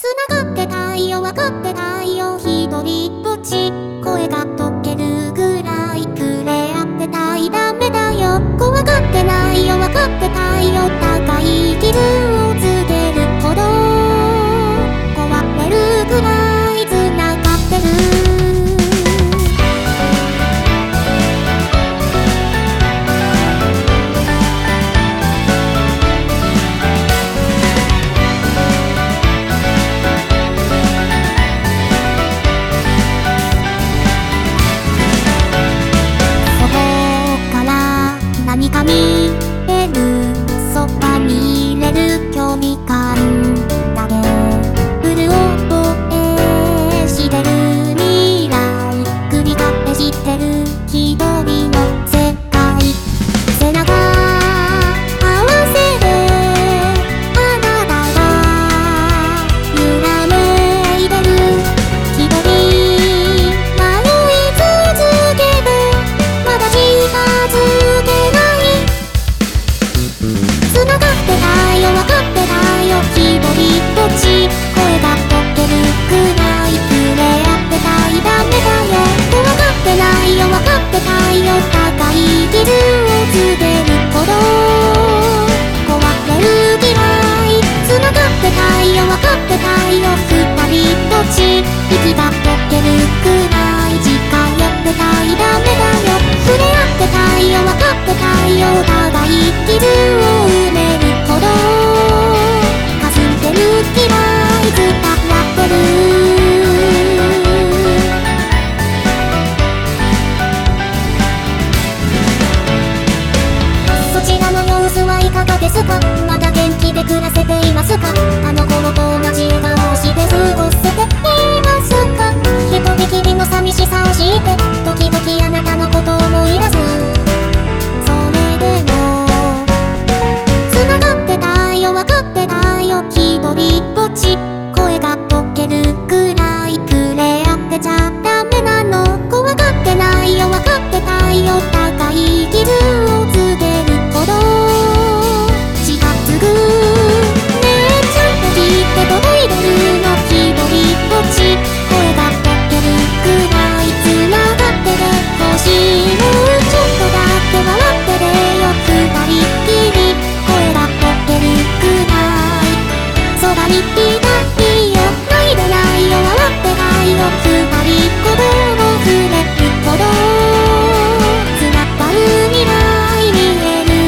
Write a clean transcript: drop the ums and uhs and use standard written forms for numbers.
繋がってたいよ分かってたいよ一人ぼっち声が溶けるぐらい触れ合ってたいダメだよ怖がってないよ分かってたいよ高い傷を告げるほど壊れるぐらい繋がってる何か見えるそばに入れる距離感だけ潤えしてる未来繰り返してる一人の世界背中合わせてあなたが揺らめいでる一人迷い続けてまだ近づけ繋がってたいよ分かってたいよ一人ぼっち声が溶けるくらい触れ合ってたいダメだよ怖がってないよ分かってたいよ高い傷を告げるほど壊れるぐらい繋がってたいよ分かってたいよ二人ぼっち息が溶けるくらい近寄ってたいダメだよ触れ合ってたいよ分かってたいよ互い傷を埋めるほど霞んでるくらい伝わってるそちらの様子はいかがですかまだ元気で暮らせていますかあの頃と同じ笑顔して過ごせていますか一人きりの寂しさを知って時々あなたのことを思い出すそれでも繋がってたいよ分かってたいよ一人ぼっち声が溶けるくらい触れ合ってちゃダメなの怖がってないよ分かってたいよ高い傷を告げるほど近づくねえちゃんと聞いて届いてるの一人ぼっち声が溶けるくらい繋がっててほしいもうちょっとだけ笑っててよ二人きり声が溶けるくらいそばにいたいよ泣いてないよ笑ってないよ二人鼓動を触れるほど繋がる未来見える